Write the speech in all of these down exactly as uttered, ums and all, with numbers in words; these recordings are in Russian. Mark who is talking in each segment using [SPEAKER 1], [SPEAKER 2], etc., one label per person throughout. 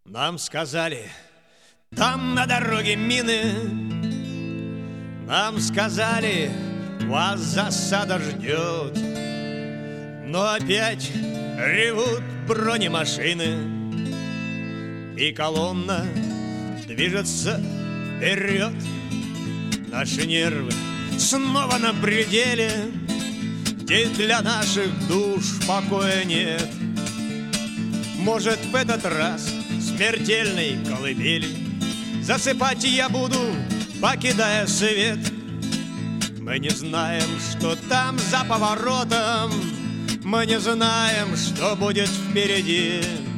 [SPEAKER 1] Нам сказали, там на дороге мины. Нам сказали, вас засада ждет. Но опять ревут бронемашины, и колонна движется вперед. Наши нервы снова на пределе, где для наших душ покоя нет. Может, в этот раз смертельной колыбели засыпать я буду, покидая свет. Мы не знаем, что там за поворотом, мы не знаем, что будет впереди.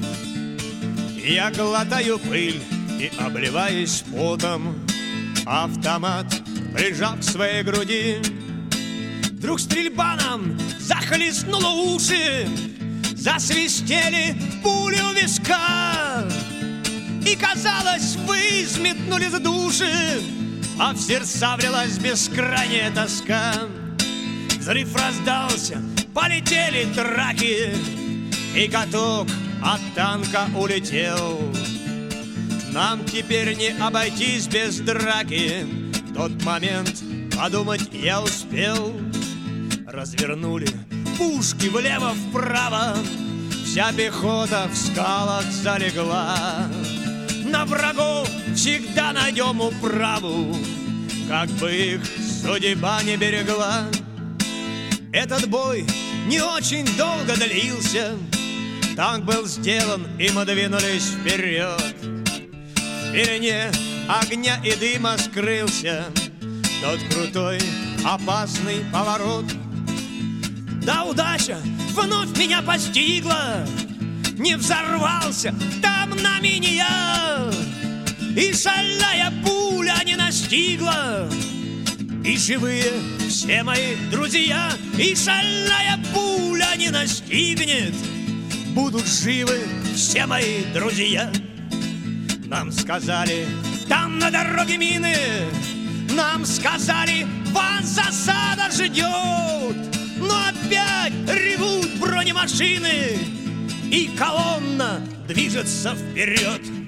[SPEAKER 1] Я глотаю пыль и обливаюсь потом, автомат прижав к своей груди. Вдруг стрельба нам захлестнула уши, засвистели пули у виска, и, казалось, вы взметнули с души, а в сердца влилась бескрайняя тоска. Взрыв раздался, полетели траки, и каток от танка улетел. Нам теперь не обойтись без драки. В тот момент подумать я успел. Развернули пушки влево-вправо, вся пехота в скалах залегла. На врагов всегда найдем управу, как бы их судьба не берегла. Этот бой не очень долго длился, танк был сделан, и мы двинулись вперед. В пелене огня и дыма скрылся тот крутой, опасный поворот. Да, удача вновь меня постигла, не взорвался там на мине я, и шальная пуля не настигла, и живые все мои друзья, и шальная пуля не настигнет, будут живы все мои друзья. Нам сказали, там на дороге мины, нам сказали, вас засада ждет. Но опять ревут бронемашины, и колонна движется вперед.